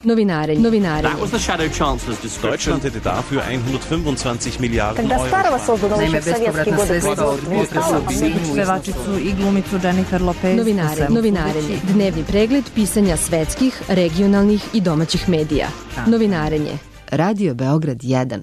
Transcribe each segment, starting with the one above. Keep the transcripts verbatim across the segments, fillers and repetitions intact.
Novinarenje. Novinarenje. That was the shadow chancellor's description. Deutschland hätte dafür hundertfünfundzwanzig Milliarden Когда Euro. старого создано еще в советские годы Pevačicu i glumicu Jennifer Lopez. Novinarenje. Novinarenje. Dnevni pregled pisanja svetskih, regionalnih i domaćih medija. Novinarenje. Radio Beograd jedan.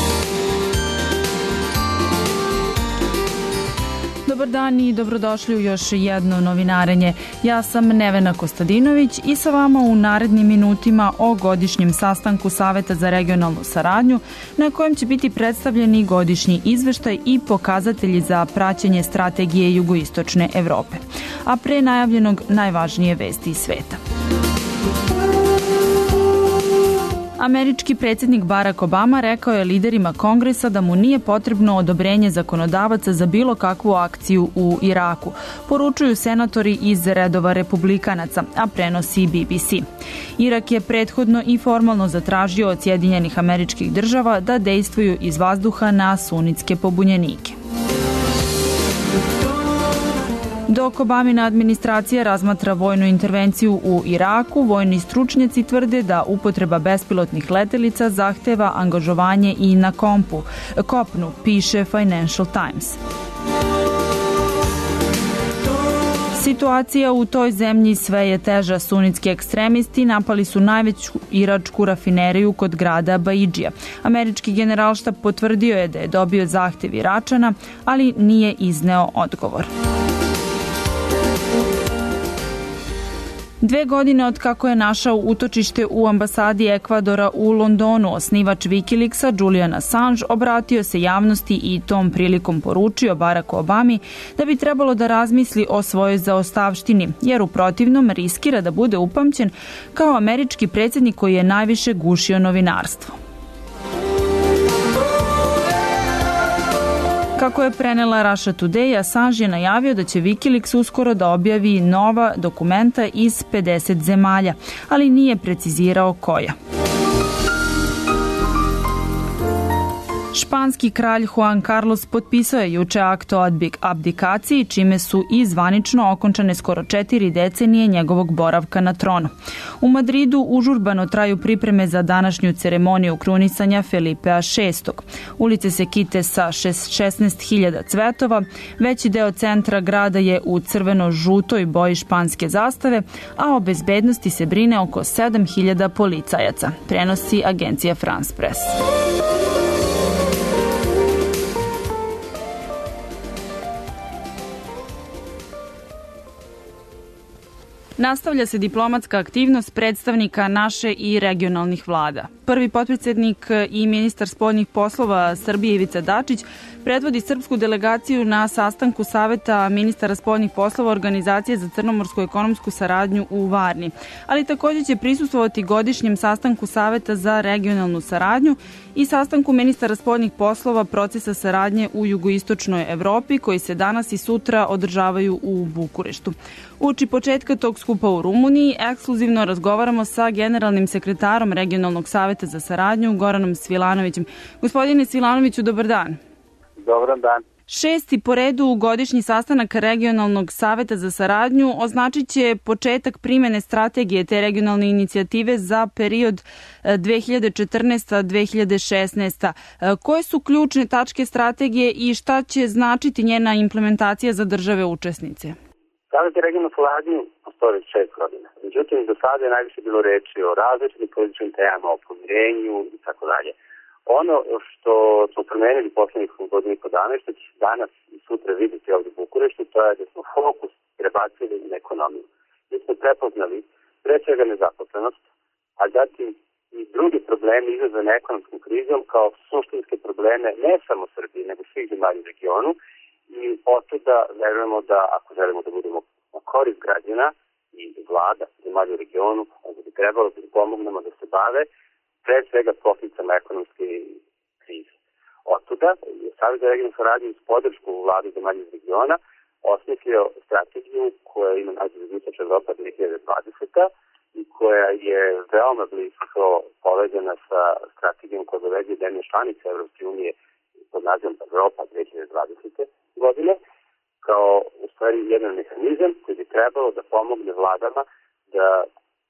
Dobar dan i dobrodošli u još jedno novinarenje. Ja sam Nevena Kostadinović i sa vama u narednim minutima o godišnjem sastanku Saveta za regionalnu saradnju na kojem će biti predstavljeni godišnji izveštaj i pokazatelji za praćenje strategije jugoistočne Evrope. A pre najavljenog najvažnije vesti iz sveta. Američki predsjednik Barack Obama rekao je liderima Kongresa da mu nije potrebno odobrenje zakonodavaca za bilo kakvu akciju u Iraku, poručuju senatori iz redova republikanaca, a prenosi B B C. Irak je prethodno i formalno zatražio od Sjedinjenih Američkih Država da dejstvuju iz vazduha na sunitske pobunjenike. Dok Obamina administracija razmatra vojnu intervenciju u Iraku, vojni stručnjaci tvrde da upotreba bespilotnih letelica zahteva angažovanje i na kompu, kopnu, piše Financial Times. Situacija u toj zemlji sve je teža. Sunitski ekstremisti napali su najveću iračku rafineriju kod grada Baidžija. Američki generalštab potvrdio je da je dobio zahtev Iračana, ali nije izneo odgovor. Dve godine od kako je našao utočište u ambasadi Ekvadora u Londonu, osnivač Wikileaksa Julian Assange obratio se javnosti i tom prilikom poručio Baracku Obami da bi trebalo da razmisli o svojoj zaostavštini, jer u protivnom riskira da bude upamćen kao američki predsjednik koji je najviše gušio novinarstvo. Kako je prenela Russia Today, Assange je najavio da će Wikileaks uskoro da objavi nova dokumenta iz pedeset zemalja, ali nije precizirao koja. Španski kralj Juan Carlos potpisao je juče akt o abdikaciji, čime su i zvanično okončane skoro četiri decenije njegovog boravka na tronu. U Madridu užurbano traju pripreme za današnju ceremoniju krunisanja Felipea šestog. Ulice se kite sa šesnaest hiljada cvetova, veći deo centra grada je u crveno-žutoj boji španske zastave, a o bezbednosti se brine oko sedam hiljada policajaca, prenosi agencija France Press. Nastavlja se diplomatska aktivnost predstavnika naše i regionalnih vlada. Prvi potpredsjednik i ministar spoljnih poslova Srbije Ivica Dačić predvodi srpsku delegaciju na sastanku Saveta ministara spoljnih poslova Organizacije za crnomorsku ekonomsku saradnju u Varni. Ali također će prisustvovati godišnjem sastanku Saveta za regionalnu saradnju i sastanku ministara spoljnih poslova procesa saradnje u jugoistočnoj Evropi koji se danas i sutra održavaju u Bukureštu. Uoči početka tog skupa u Rumuniji ekskluzivno razgovaramo sa generalnim sekretarom regionalnog saveta za saradnju Goranom Svilanovićem. Gospodine Svilanoviću, dobar dan. Dobar dan. Šesti po redu godišnji sastanak regionalnog saveta za saradnju označit će početak primjene strategije te regionalne inicijative za period dve hiljade četrnaesta do dve hiljade šesnaeste. Koje su ključne tačke strategije i šta će značiti njena implementacija za države učesnice? Savet za regionalnu saradnju postoji šest godina. Međutim, do sada je najviše bilo reči o različitim političkim temama, o pomirenju i tako dalje. Ono što smo promenili poslednjih godinu i po dana, što će danas i sutra vidjeti ovdje u Bukureštu, to je da smo fokus prebacili na ekonomiju. Mi smo prepoznali pre svega nezaposlenost, a zatim i drugi problemi izazvane ekonomskom krizom kao suštinske probleme ne samo Srbije, nego svih zemalja u regionu. I otuda verujemo da ako želimo da budemo u korist građana i vlada zemalja u regionu, onda bi trebalo da pomognemo da se bave pre svega posljedicama ekonomske krize. Otuda je Savet za regionalnu saradnju uz podršku vlade zemalja iz regiona osmislio strategiju koja ima naziv Jugoistočna Evropa dve hiljade dvadeseta i koja je veoma blisko povezana sa strategijom koja doveđe zemlje članice Evropske unije pod nazivom Evropa dve hiljade dvadesete godine, kao u stvari jedan mehanizam koji bi trebalo da pomogne vladama da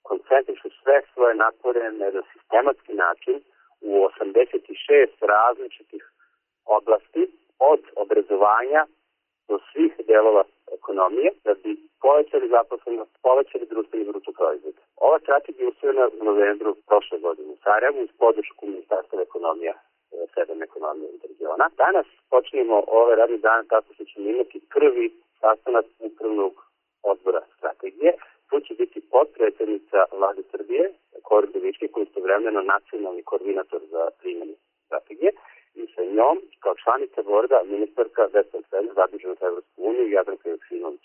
koncentrišu sve svoje napore na sistematski način u osamdeset šest različitih oblasti, od obrazovanja do svih delova ekonomije, da bi povećali zaposlenost, povećali društveni bruto proizvod. Ova strategija je usvojena u novembru prošle godine u Sarajevu uz podršku Ministarstva ekonomija, sedam ekonomije i regiona. Danas počinjemo ove radne dane tako što ćemo imati prvi sastanak upravnog odbora strategije. Tu će biti potpredsednica Vlade Srbije, Kori Udovički, koji je istovremeno nacionalni koordinator za primjenu strategije, i sa njom, kao članica borda, ministarka Vesna Sena, zadužena za Evropsku uniju, Jadranka Joksimović.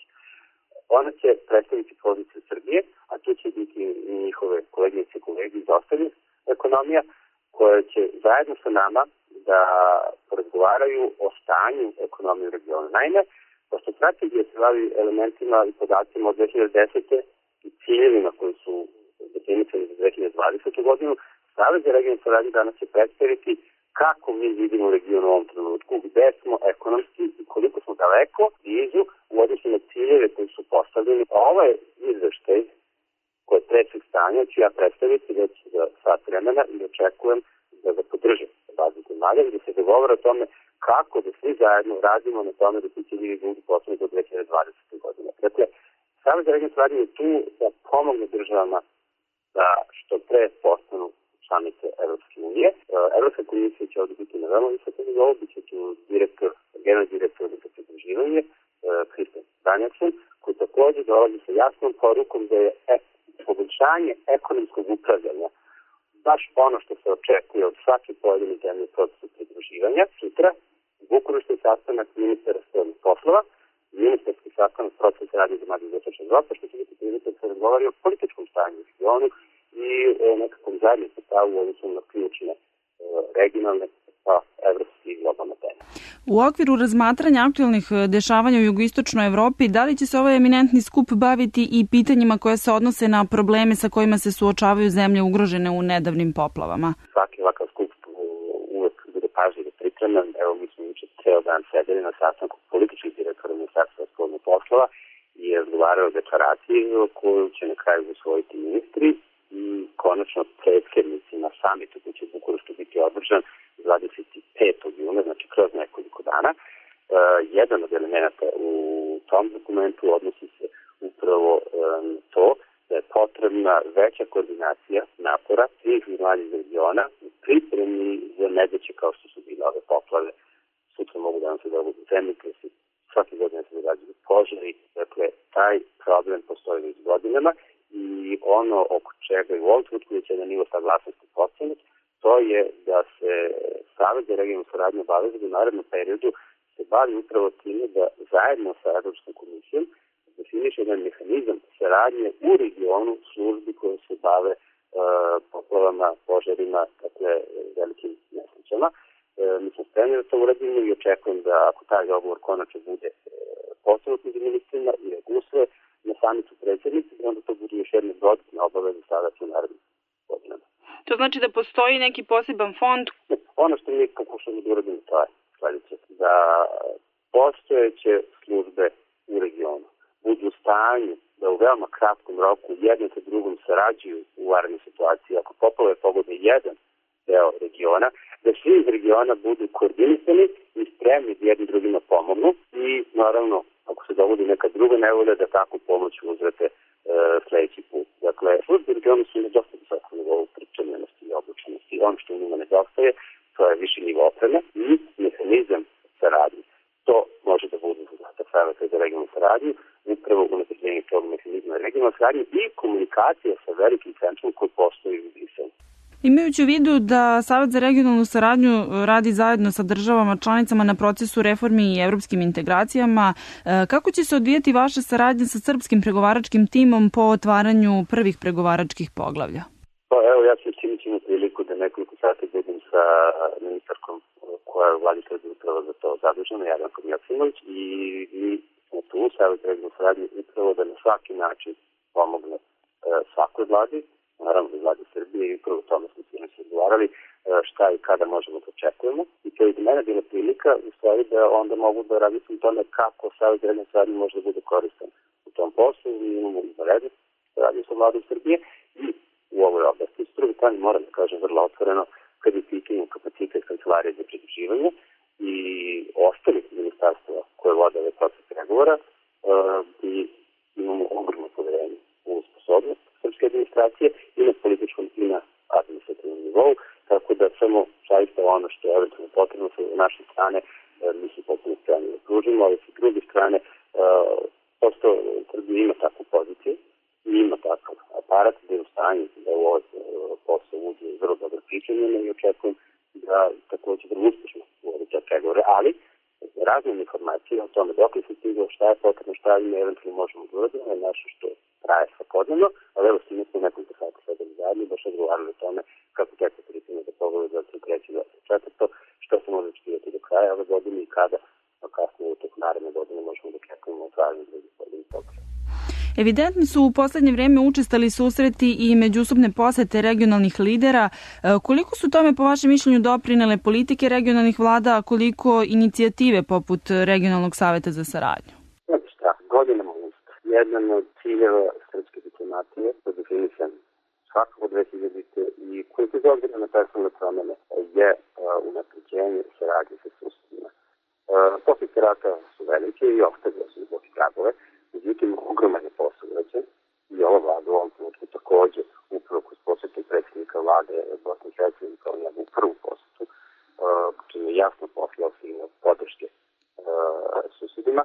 Ona će predstaviti poziciju Srbije, a tu će biti i njihove koleginice i kolege iz ostalih ekonomija, koje će zajedno sa nama da porazgovaraju o stanju ekonomije u regionu. Naime, pošto strategija se bavi elementima i podacima od dve hiljade desete i ciljevima koji su definisani za dve hiljade dvadesete godinu, Savet za regionalnu saradnju danas će predstaviti kako mi vidimo region u ovom trenutku, gde smo ekonomski i koliko smo daleko blizu u odnosu na ciljeve koji su postavljeni. Ovaj izveštaj koje predsjek stanja ću ja predstaviti već za sat vremena i očekujem da ga podržim bazi zemalja i da se dogovore o tome kako da svi zajedno radimo na tome da ti ciljevi budu postavljeni do dve hiljade dvadesete godine. Dakle, Savet za regionalnu saradnju je tu da pomogne državama da što pre postanu članice Evropske unije. Evropska komisija će ovdje biti na veoma visokom nivou, bit će tu direktor, generalni direktor za pridruživanje, Kristjan Danjačan, koji također dolazi sa jasnom porukom da je poboljšanje ekonomskog upravljanja baš ono što se očekuje od svake pojedine zemlje procesu pridruživanja. Sutra Bukurešti sastanak ministara spoljnih poslova, ministarski sastanak procesa radnje zemalja iz Istočne Evrope, što će biti prilika da se razgovori o političkom stanju u regionu i o nekakvom zajedničkom stavu u odnosu na ključne regionalne pa evropske i globalne teme. U okviru razmatranja aktualnih dešavanja u jugoistočnoj Evropi, da li će se ovaj eminentni skup baviti i pitanjima koje se odnose na probleme sa kojima se suočavaju zemlje ugrožene u nedavnim poplavama? Svaki ovakav skup uvek bude pažljivo pripreman. Evo, mi smo juče ceo dan sedeli na sastanku političkih direktora Ministarstva spoljnih poslova i razgovarao o deklaraciji koju će na kraju usvojiti ministri i konačno predsjednici na samitu koji će u Bukureštu biti održan dvadeset petog juna, znači kroz nekoliko dana. Uh, jedan od elementa u tom dokumentu odnosi se upravo um, to da je potrebna veća koordinacija napora svih zemalja iz regiona u pripremi za nedaće kao što su bile ove poplave. Sutra mogu da nam se dogodi zemljotresi, svaki godin se događaju požari. Dakle, taj problem postoji već godinama i ono oko čega i u ovom trenutku je će na nivo saglasnosti postavljeno, to je da se Savet za regionalnu saradnju obaveza da u narednom periodu se bavi upravo time da zajedno sa Evropskom komisijom definiše jedan mehanizam saradnje u regionu službi koje se bave uh, poplavama, požarima, dakle velikim nesrećama. Uh, mi smo spremni da to uradimo i očekujem da ako taj dogovor konačno bude uh, postavljeno među ministrima i ako usvoje na samitu predsjednici, onda to bude još jedna dodatna obaveza sada u narednim godinama. To znači da postoji neki poseban fond? Ono što mi pokušamo da uradimo to je sledeće, da postojeće službe u regionu budu u stanju da u veoma kratkom roku jedno sa drugom sarađuju u varednoj situaciji. Ako poplave pogode jedan deo regiona, da svi iz regiona budu koordinisani i spremni da jedni drugima pomognu i naravno ako se dogodi neka druga nevolja da takvu pomoć uzvrate e, sledeći put. Dakle, službe u regionu su nedosta visoko nivou pripremljenosti i obučenosti. Ono što njima nedostaje, to je više nivo opreme i mehanizam saradnje. To može da bude zadatak Saveta za regionalnu saradnju, upravo unapređenje tog mehanizma regionalne saradnje i komunikacija sa velikim centrom koji postoji u Briselu. Imajući u vidu da Savet za regionalnu saradnju radi zajedno sa državama članicama na procesu reformi i evropskim integracijama, kako će se odvijati vaša saradnja sa srpskim pregovaračkim timom po otvaranju prvih pregovaračkih poglavlja? Pa evo, ja ću činiti imati priliku da nekoliko sati budem sa ministarkom koja je u Vladi Srbije upravo za to zadužena, Jadrankom Joksimović, i mi smo tu, Savet za regionalnu saradnju, upravo da na svaki način pomogne svakoj vladi, naravno iz Vlade Srbije i upravo tome smo svi nas odgovarali šta i kada možemo da očekujemo. I to je za mene bila prilika u stvari da onda mogu da razmislim tome kako Savet za regionalnu saradnju može da bude koristan u tom poslu. Mi imamo izvanrednu saradnju sa Vladom Srbije strane moram da kažem vrlo otvoreno kad je pitanje kapacitet kancelarije za pridruživanje i ostalih ministarstva koje vode ovaj proces pregovora uh, i imamo ogromno poverenje u sposobnost srpske administracije i na političkom i na administrativnom nivou, tako da samo zaista ono što je eventualno potrebno sa naše strane uh, mi se potpuno spremni da pružimo, ali sa druge strane uh, prosto Srbija ima takvu poziciju i ima takav aparat da je u stanju da u ovaj posao uđe vrlo dobro pripremljeno i očekujem da takođe vrlo uspešno uvode te pregovore, ali razne informacije o tome dok li se stiglo, šta je potrebno, šta je eventualno možemo da uradimo, je nešto što traje svakodnevno, ali evo s njim smo nekoliko sati sedeli zajedno, baš odgovarali o tome kako tekste pripremljeno za poglavlje dvadeset tri i dvadeset četiri, što se može očekivati do kraja ove godine i kada kasnije u toku naredne godine možemo da očekujemo otvaranje drugih pojedinih poglavlja. Evidentni su u poslednje vreme učestali susreti i međusobne posete regionalnih lidera. Koliko su tome po vašem mišljenju doprinele politike regionalnih vlada, a koliko inicijative poput Regionalnog saveta za saradnju? Znači šta, godinama usta. Jedan od ciljeva srpske diplomatije je definisan svakako dve hiljadite i koji bez obzira na personalne promene je unapređenje saradnje sa susedima. Posljedice rata su velike i ostavljaju su zbog tragove. Međutim, ogroman je posao urađen i ova vlada u ovom trenutku takođe upravo kroz posjetu predsjednika vlade Bosne i Hercegovine kao njegovu prvu posjetu, čim je jasno poslao signal podrške susedima,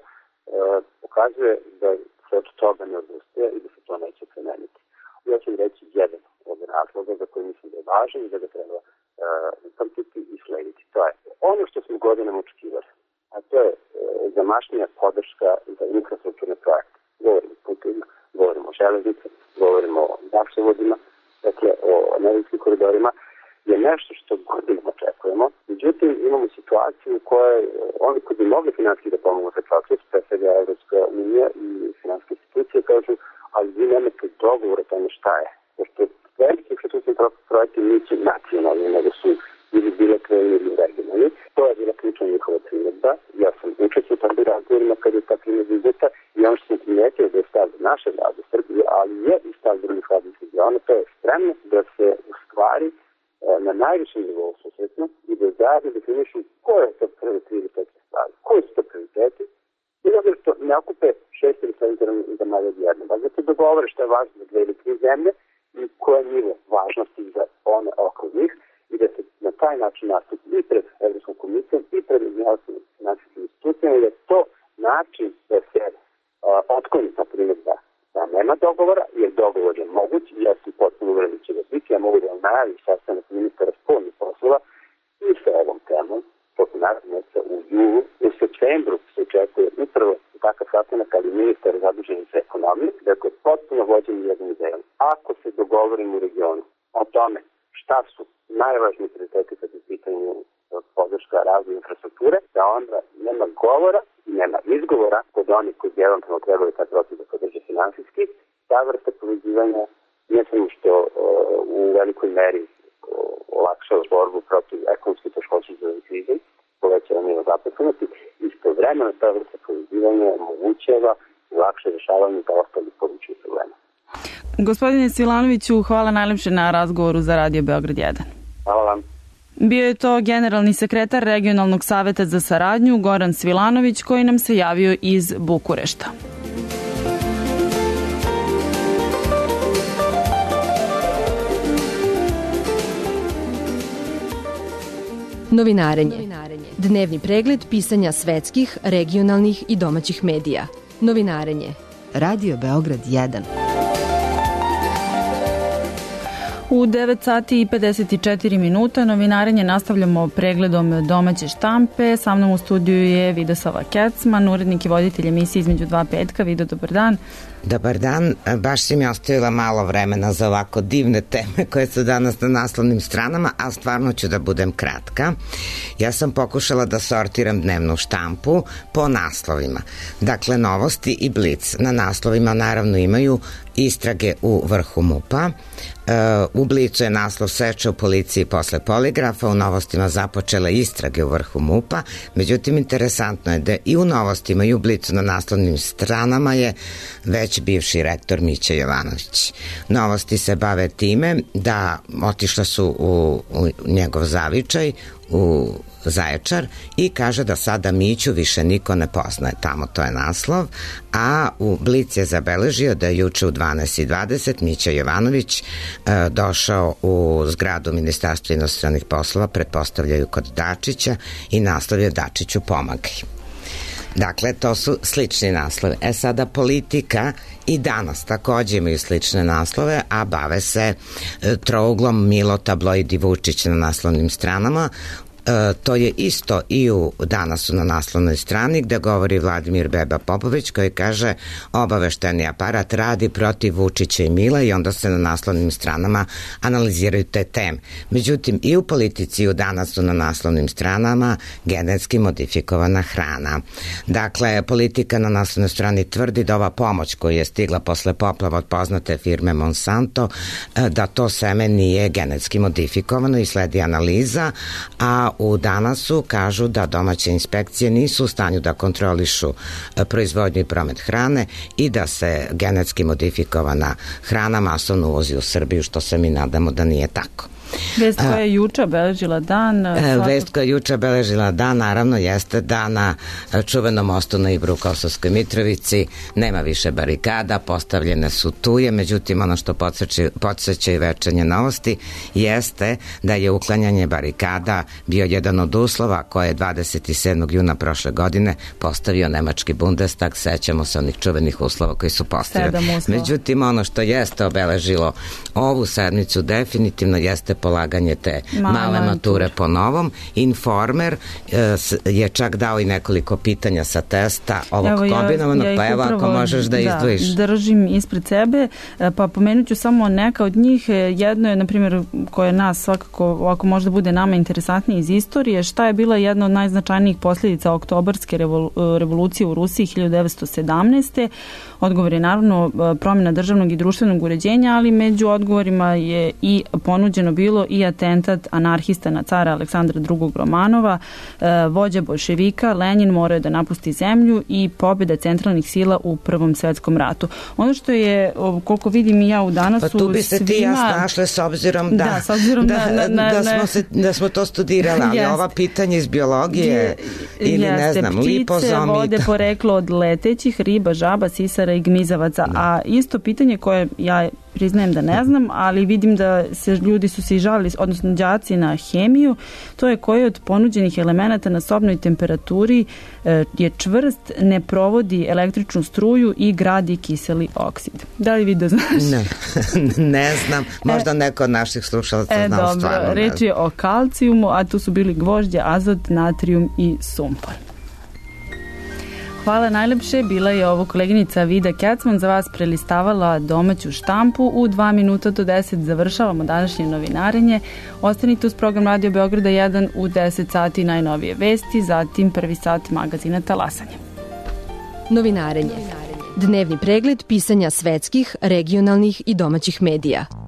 pokazuje da se od toga ne odustaje i da se to neće promeniti. Ja ću reći jedan od razloga za koji mislim da je važan i da ga treba upamtiti i slediti. To je ono što smo godinama očekivali, a to je zamašnija podrška za infrastrukturne projekte. Govorimo o putevima, govorimo o železnici, govorimo o gasovodima, dakle o energetskim koridorima, je nešto što godinama očekujemo. Međutim, imamo situaciju u kojoj oni koji bi mogli finansijski da pomogu za proces, pre svega Evropska unija i finansijske institucije, kažu, ali vi nemate dogovor o tome šta je. Pošto veliki infrastrukturni projekti nisu nacionalni, nego su ili bilateralni ili regionalni. To je bila ključna njihova primjedba. Ja sam učestvovao u takvim razgovorima kada je ta primjedba izveta i ono što sam primijetio da je stav naše vlade Srbije, ali je i stav drugih vlada iz regiona, to je spremnost da se u stvari na najvišem nivou susretno i da zajedno definišu koje je to prve prioritete stvari, koji su to prioriteti i da to ne okupe šest ili sedam zemalja odjednom. Da se dogovore što je važno za dve ili tri zemlje i koje je nivo važnosti za one oko njih i da se na taj način nastupi i pred Evropskom komisijom i pred međunarodnim finansijskim institucijama i da je to način da se uh, otkloni ta primjedba da nema dogovora, jer dogovor je moguć i ja sam potpuno uveren da će da biti. Ja mogu da vam najavim sastanak ministara spoljnih poslova i sa ovom temom tokom narednog meseca u julu. U septembru se očekuje upravo takav sastanak, ali ministar zadužen za ekonomiju, dakle potpuno vođen jednom idejom. Ako se dogovorimo u regionu o tome šta su najvažniji prioriteti kad je u pitanju podrška razvoja infrastrukture, da onda nema govora i nema izgovora kod onih koji bi eventualno trebali taj proces da podrže finansijski. Ta vrsta povezivanja ne samo što uh, u velikoj meri uh, olakšava borbu protiv ekonomske teškoće za krizom, povećava nivo zaposlenosti, istovremeno ta vrsta povezivanja omogućava lakše rešavanje za ostalih područnih problema. Gospodine Svilanoviću, hvala najlepše na razgovoru za Radio Beograd jedan. Hvala vam. Bio je to generalni sekretar Regionalnog saveta za saradnju Goran Svilanović koji nam se javio iz Bukurešta. Novinarenje. Dnevni pregled pisanja svetskih, regionalnih i domaćih medija. Novinarenje. Radio Beograd jedan. U devet sati i pedeset četiri minuta novinarenje nastavljamo pregledom domaće štampe. Sa mnom u studiju je Vidosava Kecman, urednik i voditelj emisije Između dva petka. Vido, dobar dan. Dobar dan, baš si mi ostavila malo vremena za ovako divne teme koje su danas na naslovnim stranama, a stvarno ću da budem kratka. Ja sam pokušala da sortiram dnevnu štampu po naslovima. Dakle, Novosti i Blic na naslovima naravno imaju istrage u vrhu MUP-a. U Blicu je naslov Seča u policiji posle poligrafa, u Novostima započele istrage u vrhu MUP-a. Međutim, interesantno je da i u Novostima i u Blicu na naslovnim stranama je već Jovanović, bivši rektor Mića Jovanović. Novosti se bave time da otišle su u, u njegov zavičaj, u Zaječar, i kaže da sada Miću više niko ne poznaje tamo, to je naslov, a u Blic je zabeležio da je juče u dvanaest i dvadeset Mića Jovanović e, došao u zgradu Ministarstva inostranih poslova, pretpostavljaju kod Dačića, i naslov je Dačiću pomagaj. Dakle, to su slični naslovi. E sada, Politika i Danas takođe imaju slične naslove, a bave se e, trouglom Milo, tabloid i Vučić na naslovnim stranama. E, to je isto i u Danasu na naslovnoj strani, gde govori Vladimir Beba Popović, koji kaže obavešteni aparat radi protiv Vučića i Mila, i onda se na naslovnim stranama analiziraju te teme. Međutim, i u Politici i u Danasu na naslovnim stranama genetski modifikovana hrana. Dakle, Politika na naslovnoj strani tvrdi da ova pomoć koju je stigla posle poplava od poznate firme Monsanto, da to seme nije genetski modifikovano i sledi analiza, a u Danasu kažu da domaće inspekcije nisu u stanju da kontrolišu proizvodnju i promet hrane i da se genetski modifikovana hrana masovno uvozi u Srbiju, što se mi nadamo da nije tako. Vest koja je juče obeležila dan. Svakog... Vest koja je juče obeležila dan, naravno, jeste da na čuvenom mostu na Ibru u Kosovskoj Mitrovici nema više barikada, postavljene su tuje, međutim ono što podsjeća i Večernje novosti jeste da je uklanjanje barikada bio jedan od uslova koje je dvadeset sedmog juna prošle godine postavio nemački Bundestag, sećamo se onih čuvenih uslova koji su postavljeni. Međutim, ono što jeste obeležilo ovu sedmicu definitivno jeste polaganje te male, male mature po novom. Informer e, je čak dao i nekoliko pitanja sa testa ovog evo, kombinovanog, ja, ja pa evo ako možeš da, da izdvojiš. Držim ispred sebe, pa pomenut ću samo neka od njih. Jedno je, na primjer, koje nas svakako ovako možda bude nama interesantnije iz istorije, šta je bila jedna od najznačajnijih posljedica oktobarske revolu, revolucije u Rusiji hiljadu devetsto sedamnaeste. Odgovor je naravno promjena državnog i društvenog uređenja, ali među odgovorima je i ponuđeno bilo i atentat anarhista na cara Aleksandra drugog Romanova, vođa bolševika, Lenjin morao da napusti zemlju i pobjeda centralnih sila u Prvom svetskom ratu. Ono što je, koliko vidim i ja u Danasu, pa tu bi se svima... ti ja snašle s obzirom da, da, s obzirom da, na, na, da, smo se, da smo to studirali, ali jest. Ova pitanja iz biologije je, ili jeste, ne znam, lipozom vode poreklo od letećih, riba, žaba, sisara i gmizavaca, da. A isto pitanje koje ja priznajem da ne znam, ali vidim da se ljudi su se i žalili, odnosno đaci na hemiju, to je koji od ponuđenih elemenata na sobnoj temperaturi e, je čvrst, ne provodi električnu struju i gradi kiseli oksid. Da li vi da znaš? Ne, ne znam. Možda e, neko od naših slušalaca e, znao dobro, stvarno. Reč je o kalcijumu, a tu su bili gvožđe, azot, natrijum i sumpor. Hvala najlepše, bila je ovo koleginica Vida Kecman, za vas prelistavala domaću štampu. U dva minuta do deset završavamo današnje novinarenje. Ostanite uz program Radio Beograda jedan, u deset sati najnovije vesti, zatim prvi sat magazina Talasanje. Novinarenje. Dnevni pregled pisanja svetskih, regionalnih i domaćih medija.